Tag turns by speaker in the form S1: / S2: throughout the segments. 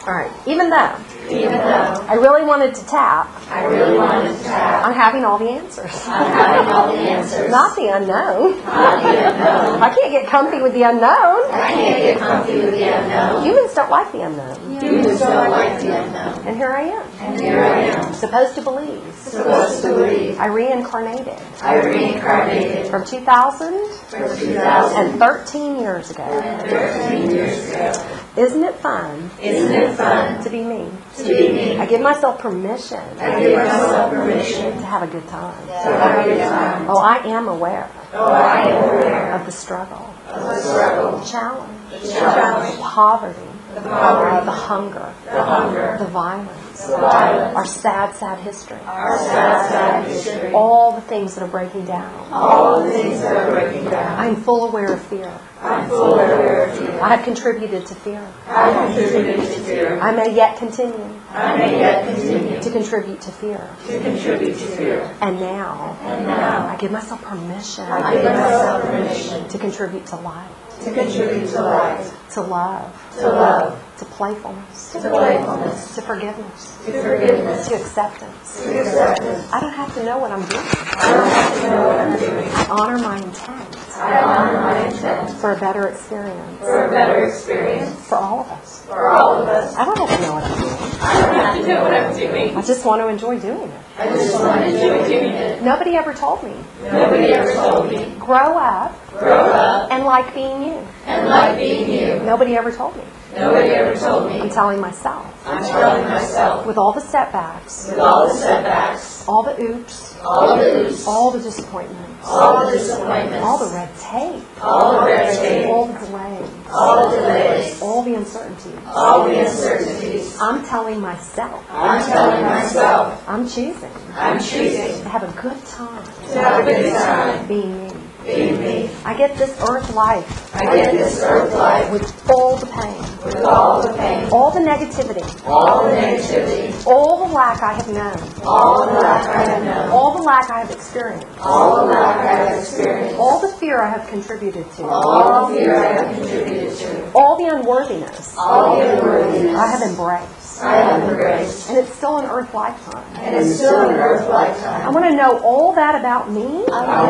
S1: All right. Even though I really wanted to tap on having all the answers. Not the unknown. I can't get comfy with the unknown. Humans don't like the unknown. And here I am. Supposed to believe. I reincarnated. From 2013 years ago. Isn't it fun? To be me? I give myself permission to have a good time. Oh, I am aware of the struggle, the challenge, poverty, the hunger, the violence, our sad, sad history, all the things that are breaking down. I'm full aware of fear. I have contributed to fear. I may yet continue to contribute to fear. And now, I give myself permission to contribute to light. To love. To playfulness. To forgiveness. To acceptance. I don't have to know what I'm doing. I honor my intent. For a better experience. For all of us. I don't have to know what I'm doing. I just want to enjoy doing it. Nobody ever told me. Grow up and like being you. Nobody ever told me. I'm telling myself. With all the setbacks. All the oops. All the disappointments. All the red tape. All the delays. All the uncertainties. I'm telling myself. I'm choosing. To have a good time. Being me. I get this earth life. With all the pain. All the negativity. All the lack I have known. All the lack I have experienced. All the fear I have contributed to. All the unworthiness I have embraced. And it's still an earth lifetime. I want to know all that about me.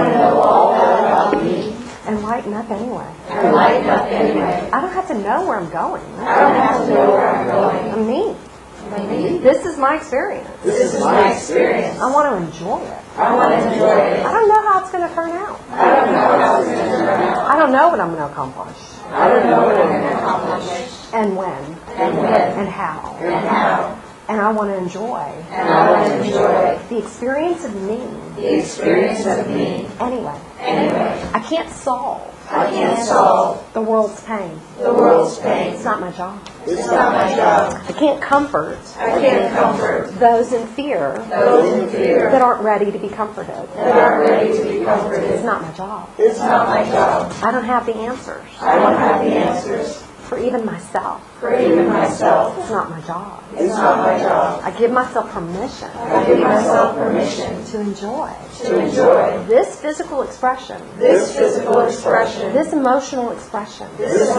S1: And lighten up anyway. I don't have to know where I'm going. I'm me. This is my experience. I want to enjoy it. I don't know how it's going to turn out. I don't know what I'm going to accomplish. And when. And how. And I want to enjoy the experience of me. Anyway. I can't solve the world's pain. It's not my job. I can't comfort those in fear that aren't ready to be comforted. It's not my job. I don't have the answers. For even myself. It's not my job. I give myself permission. To enjoy. This physical expression. This emotional expression.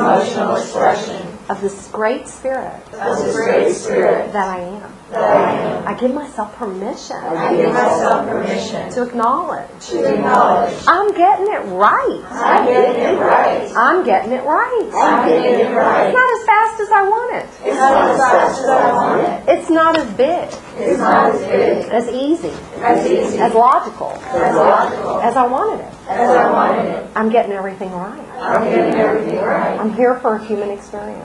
S1: Of this great spirit. That I am. I give myself permission. To acknowledge. I'm getting it right. It's not as fast as I want it. It's not as big. As easy. As logical. As I wanted it. I'm getting everything right. I'm here for a human experience.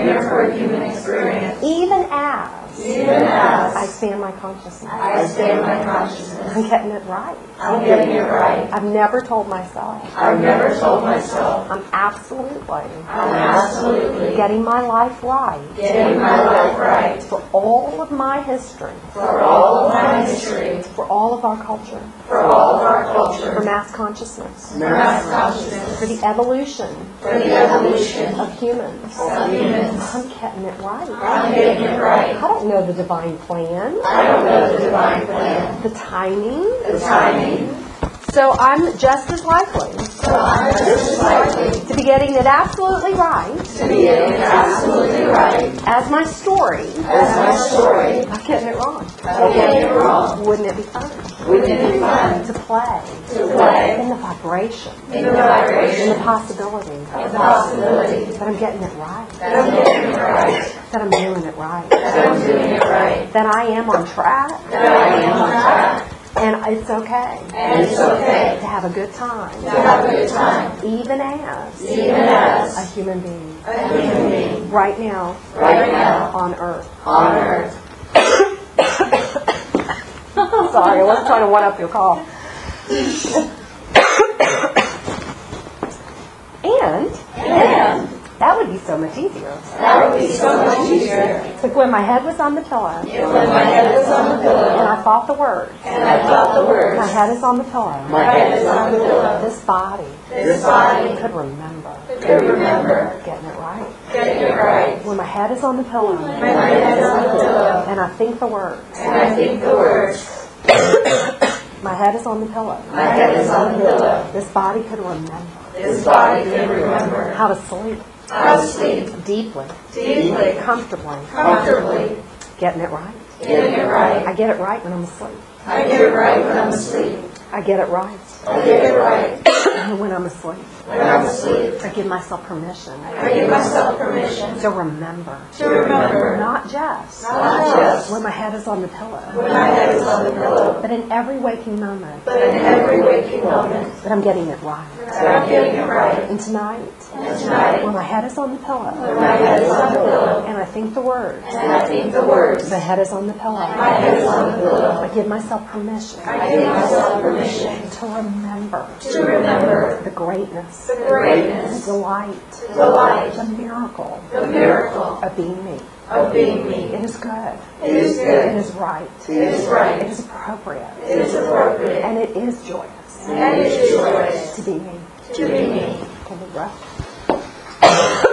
S1: Even as I expand my consciousness. I'm getting it right. I've never told myself. I'm absolutely getting my life right. For all of my history. For all of our culture. For mass consciousness. For the evolution of humans. I'm getting it right. I don't know the divine plan. The timing. So I'm just as likely to be getting it absolutely right As my story. I'm getting it wrong. Wouldn't it be fun? To play. In the vibration. In the possibility. That I'm getting it right. That I'm doing it right. That I am on track. And it's okay. To have a good time. Even as a human being. Right now. On earth. Sorry, I wasn't trying to one-up your call. And that would be so much easier. It's like when my head was on the pillow. And I thought the words. My head is on the pillow. This body. Could remember. Getting it right. When my head is on the pillow. And I think the words. My head is on the pillow. This body could remember. How to sleep. Deeply. Comfortably. Getting it right. I get it right when I'm asleep. I get it right when I'm asleep. I give myself permission. To remember. Not just when my head is on the pillow. But in every waking moment. That I'm getting it right. And tonight. When my head is on the pillow. And I think the words. The head is on the pillow. I give myself permission. To remember. The greatness. The delight. The miracle. Of being me. It is good. It is right. It is appropriate. And it is joyous. To be me. Can we rest?